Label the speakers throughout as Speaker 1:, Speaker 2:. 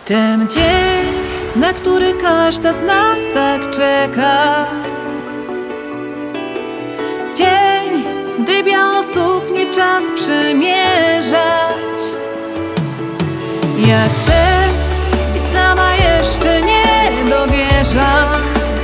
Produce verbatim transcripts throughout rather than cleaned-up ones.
Speaker 1: Ten dzień, na który każda z nas tak czeka. Dzień, gdy białą suknię czas przymierzać. Ja chcę i sama jeszcze nie dowierzam,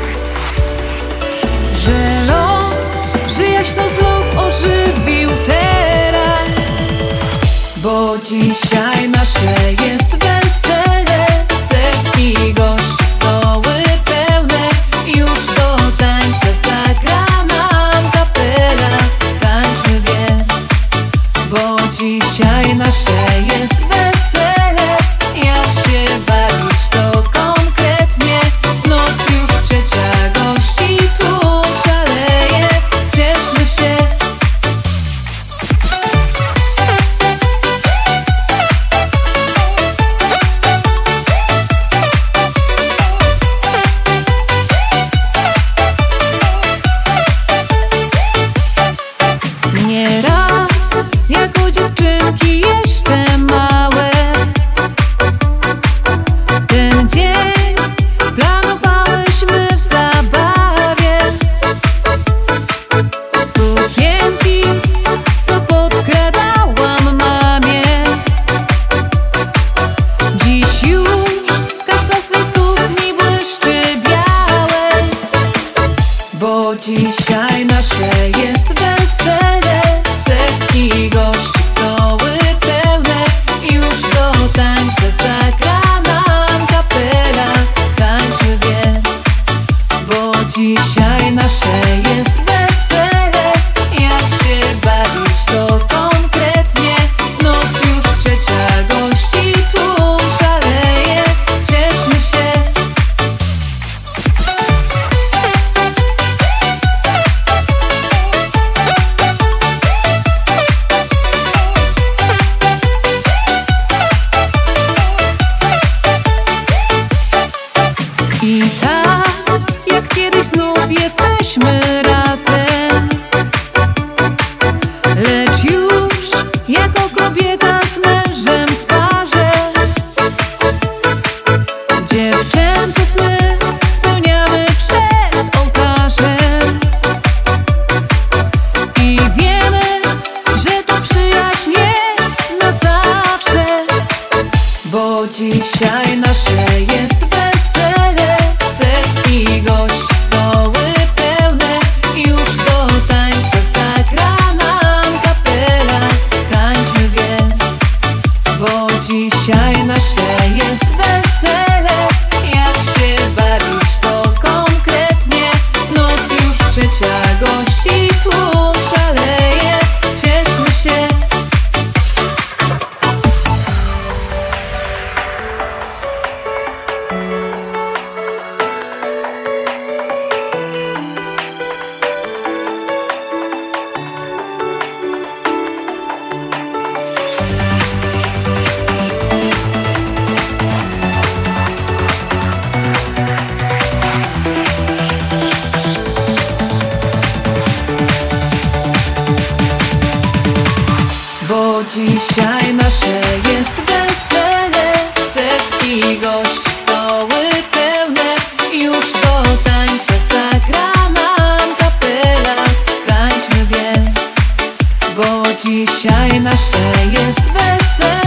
Speaker 1: że los przyjaźń znów ożywił teraz. Bo dzisiaj nasze jest wesele, setki gości, stoły pełne. Już do tańca zagra nam kapela. Tańczmy więc, bo dzisiaj nasze jest wesele. Jak się bawić to konkretnie. Noc już trzecia, gości tłum szaleje. Cieszmy się. Nieraz, jako dziewczynki jeszcze małe, ten dzień planowałyśmy w zabawie. Sukienki, co podkradałam mamie. Dziś już każda w swej sukni błyszczy białej. Bo dzisiaj nasze jest wesele, setki gości, stoły pełne. Już do tańca zagra nam kapela. Tańczmy więc, bo dzisiaj nasze jest wesele. Jak się bawić to konkretnie. Noc już trzecia, gości tłum szaleje. Cieszmy się. I tak, jak kiedyś znów jesteśmy razem. Lecz już jako kobieta z mężem w parze. Dziewczęce sny spełniamy przed ołtarzem. I wiemy, że to przyjaźń jest na zawsze. Bo dzisiaj nasze jest wesele, setki gości, stoły pełne. Już do tańca zagra nam kapela. Tańczmy więc, bo dzisiaj nasze jest wesele. Jak się bawić to konkretnie. Noc już trzecia, gości tłum szaleje. Cieszmy się. Bo dzisiaj nasze jest wesele, setki gości, stoły pełne. Już do tańca zagra nam kapela. Tańczmy więc, bo dzisiaj nasze jest wesele.